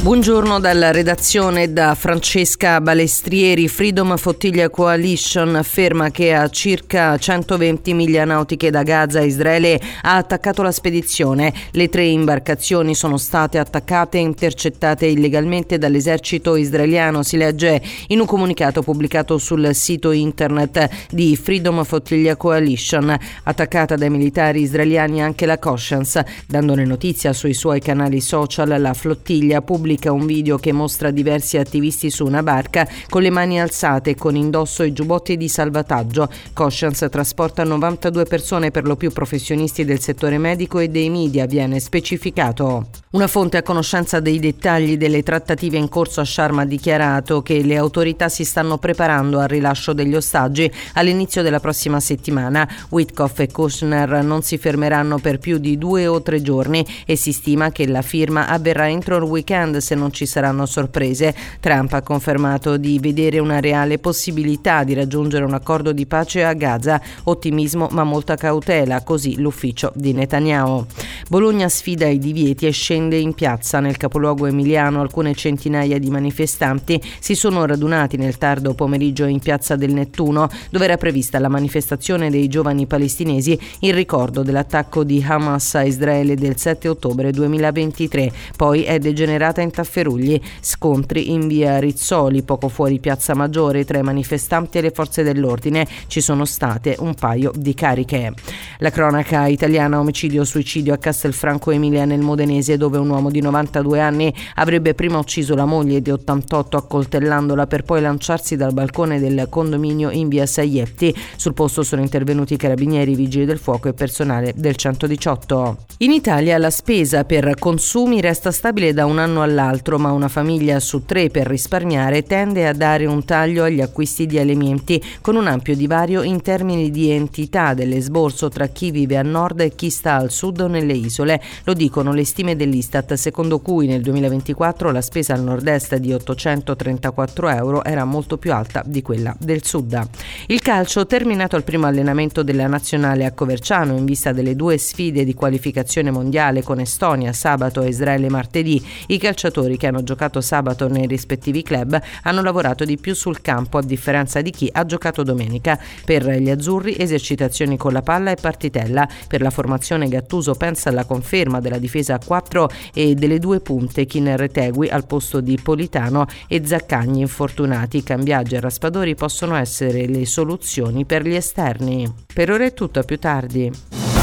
Buongiorno dalla redazione da Francesca Balestrieri. Freedom Flotilla Coalition afferma che a circa 120 miglia nautiche da Gaza Israele ha attaccato la spedizione. Le 3 imbarcazioni sono state attaccate e intercettate illegalmente dall'esercito israeliano, si legge in un comunicato pubblicato sul sito internet di Freedom Flotilla Coalition. Attaccata dai militari israeliani anche la Coscience. Dandone notizia sui suoi canali social, la flottiglia pubblica un video che mostra diversi attivisti su una barca con le mani alzate con indosso i giubbotti di salvataggio. Coscience trasporta 92 persone, per lo più professionisti del settore medico e dei media, viene specificato. Una fonte a conoscenza dei dettagli delle trattative in corso a Sharm ha dichiarato che le autorità si stanno preparando al rilascio degli ostaggi all'inizio della prossima settimana. Witkoff e Kushner non si fermeranno per più di 2 o 3 giorni e si stima che la firma avverrà entro il weekend se non ci saranno sorprese. Trump ha confermato di vedere una reale possibilità di raggiungere un accordo di pace a Gaza. Ottimismo ma molta cautela, così l'ufficio di Netanyahu. Bologna sfida i divieti e scende in piazza. Nel capoluogo emiliano alcune centinaia di manifestanti si sono radunati nel tardo pomeriggio in piazza del Nettuno, dove era prevista la manifestazione dei giovani palestinesi in ricordo dell'attacco di Hamas a Israele del 7 ottobre 2023. Poi è degenerata in tafferugli. Scontri in via Rizzoli, poco fuori Piazza Maggiore, tra i manifestanti e le forze dell'ordine. Ci sono state un paio di cariche. La cronaca italiana: omicidio-suicidio a Castelfranco Emilia nel Modenese, dove un uomo di 92 anni avrebbe prima ucciso la moglie di 88 accoltellandola per poi lanciarsi dal balcone del condominio in via Saietti. Sul posto sono intervenuti carabinieri, vigili del fuoco e personale del 118. In Italia la spesa per consumi resta stabile da un anno all'altro, ma una famiglia su 3 per risparmiare tende a dare un taglio agli acquisti di alimenti, con un ampio divario in termini di entità dell'esborso tra chi vive a nord e chi sta al sud o nelle isole. Lo dicono le stime dell'Istat, secondo cui nel 2024 la spesa al nord-est di 834 euro era molto più alta di quella del sud. Il calcio: terminato il primo allenamento della nazionale a Coverciano in vista delle 2 sfide di qualificazione mondiale con Estonia sabato e Israele martedì. I calciatori che hanno giocato sabato nei rispettivi club hanno lavorato di più sul campo, a differenza di chi ha giocato domenica. Per gli azzurri esercitazioni con la palla e partitella. Per la formazione Gattuso pensa alla conferma della difesa a 4 e delle 2 punte, Kiner-Retegui al posto di Politano e Zaccagni infortunati. Cambiaggi e Raspadori possono essere le soluzioni per gli esterni. Per ora è tutto, a più tardi.